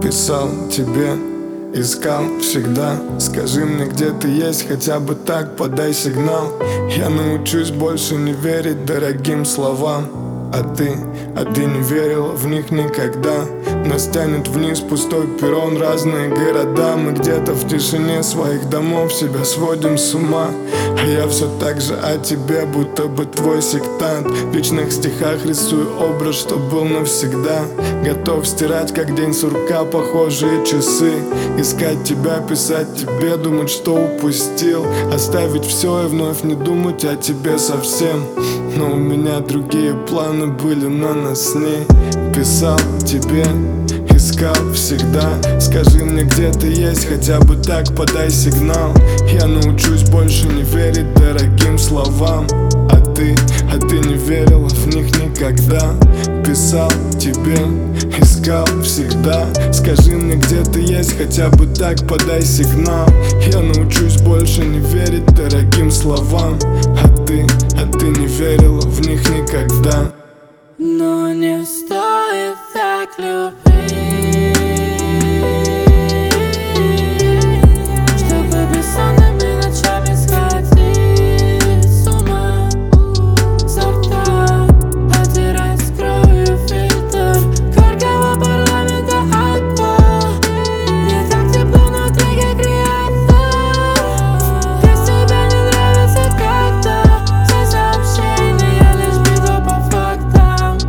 Писал тебе, искал всегда. Скажи мне, где ты есть, хотя бы так подай сигнал. Я научусь больше не верить дорогим словам. А ты не верила в них никогда. Нас тянет вниз пустой перрон, разные города. Мы где-то в тишине своих домов себя сводим с ума. А я все так же о тебе, будто бы твой сектант. В вечных стихах рисую образ, что был навсегда. Готов стирать, как день сурка, похожие часы. Искать тебя, писать тебе, думать, что упустил. Оставить все и вновь не думать о тебе совсем. Но у меня другие планы были на нас с ней. Писал тебе, искал всегда. Скажи мне, где ты есть, хотя бы так подай сигнал. Я научусь больше не верить дорогим словам. А ты не верила в них никогда. Писал тебе, искал всегда. Скажи мне, где ты есть, хотя бы так подай сигнал. Я научусь больше не верить дорогим словам. А ты не верила в них никогда. Но не стоит так любить, чтобы бессонными ночами сходить с ума со рта. А ты раскрою фильтр горького парламента аква. Мне так тепло внутри, как реактор. Без тебя не нравится как-то. Все сообщения лишь беда по фактам.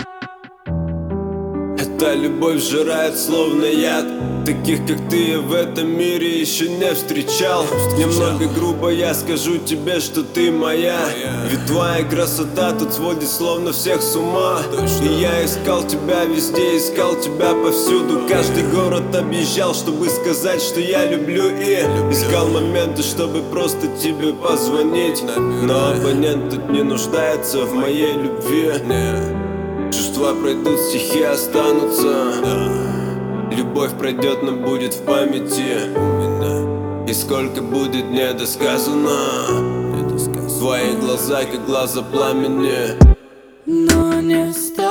Эта любовь сжирает словно яд. Таких, как ты, я в этом мире еще не встречал. Немного грубо я скажу тебе, что ты моя. Ведь твоя красота тут сводит словно всех с ума. И я искал тебя везде, искал тебя повсюду. Каждый город объезжал, чтобы сказать, что я люблю. И искал моменты, чтобы просто тебе позвонить. Но абонент тут не нуждается в моей любви. Чувства пройдут, стихи останутся. Любовь пройдет, но будет в памяти. И сколько будет недосказано. Твои глаза, как глаза пламени. Но не стоит